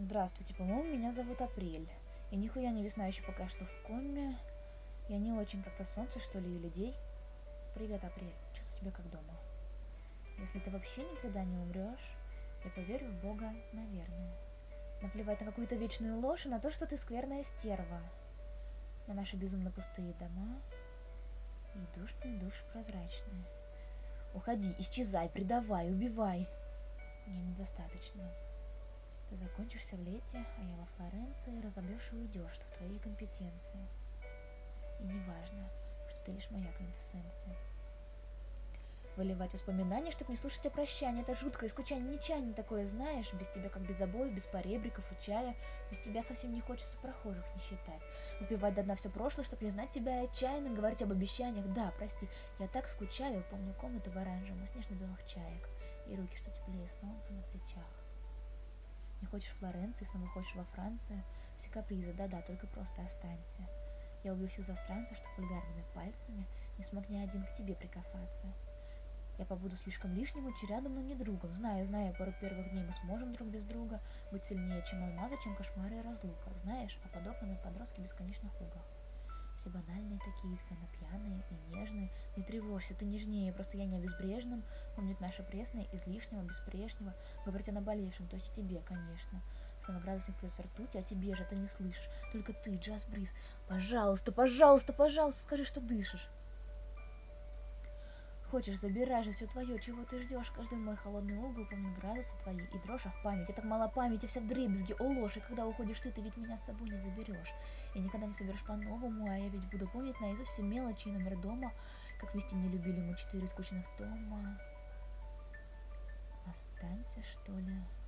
Здравствуйте, по-моему, меня зовут Апрель. Я нихуя не весна еще пока что в коме. Я не очень как-то солнце, что ли, и людей. Привет, Апрель. Чувствую себя как дома. Если ты вообще никогда не умрешь, я поверю в Бога, наверное. Наплевать на какую-то вечную ложь и на то, что ты скверная стерва. На наши безумно пустые дома и душные души прозрачные. Уходи, исчезай, предавай, убивай. Мне недостаточно. Ты закончишься в лете, а я во Флоренции, разобьешь и уйдешь, что в твоей компетенции. И не важно, что ты лишь моя квинтэссенция. Выливать воспоминания, чтобы не слушать о прощании. Это жуткое скучание, нечаяние такое, знаешь. Без тебя как без обоев, без поребриков и чая. Без тебя совсем не хочется прохожих не считать. Выпивать до дна все прошлое, чтобы не знать тебя и отчаянно говорить об обещаниях. Да, прости, я так скучаю, помню комнаты в оранжевом и снежно-белых чаек. И руки, что теплее солнца на плечах. Не хочешь в Флоренции, снова хочешь во Францию. Все капризы, да-да, только просто останься. Я убью всех засранцев, что вульгарными пальцами не смог ни один к тебе прикасаться. Я побуду слишком лишним, очень рядом, но не другом. Знаю, пару первых дней мы сможем друг без друга быть сильнее, чем алмазы, чем кошмары и разлука. Знаешь, а под окнами подростки в бесконечных лугах. Все банальные такие, откровенно пьяные и нежные. Не тревожься, ты нежнее, просто я не о безбрежном. Помнит наше пресное, излишнего, беспрежнего. Говорить о наболевшем, то есть тебе, конечно. Самоградусник плюс ртуть, а тебе же ты не слышишь. Только ты, Джаз Бриз, пожалуйста, пожалуйста, пожалуйста, скажи, что дышишь. Хочешь, забирай же все твое, чего ты ждешь? Каждый мой холодный угол помнит градусы твои и дрожь, а в памяти так мало памяти, вся вдребезги, о ложь, и когда уходишь ты ведь меня с собой не заберешь. И никогда не соберешь по-новому, а я ведь буду помнить наизусть все мелочи и номер дома, как вместе не любили мы 4 скучных тома. Останься, что ли?